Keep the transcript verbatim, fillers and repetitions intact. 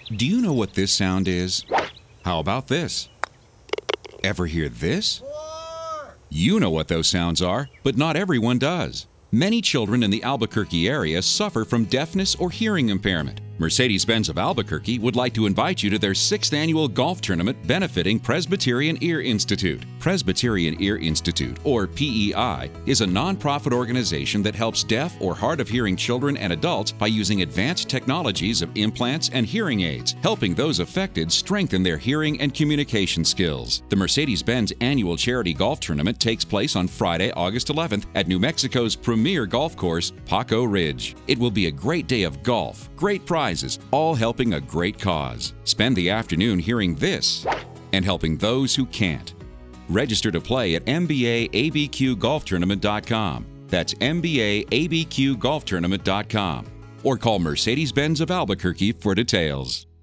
Do you know what this sound is? How about this? Ever hear this? You know what those sounds are, but not everyone does. Many children in the Albuquerque area suffer from deafness or hearing impairment. Mercedes-Benz of Albuquerque would like to invite you to their sixth annual golf tournament benefiting Presbyterian Ear Institute. Presbyterian Ear Institute, or P E I, is a nonprofit organization that helps deaf or hard-of-hearing children and adults by using advanced technologies of implants and hearing aids, helping those affected strengthen their hearing and communication skills. The Mercedes-Benz annual charity golf tournament takes place on Friday, August eleventh at New Mexico's premier golf course, Paco Ridge. It will be a great day of golf, great prizes, all helping a great cause. Spend the afternoon hearing this and helping those who can't. Register to play at M B A A B Q golf tournament dot com. That's M B A A B Q golf tournament dot com. Or call Mercedes-Benz of Albuquerque for details.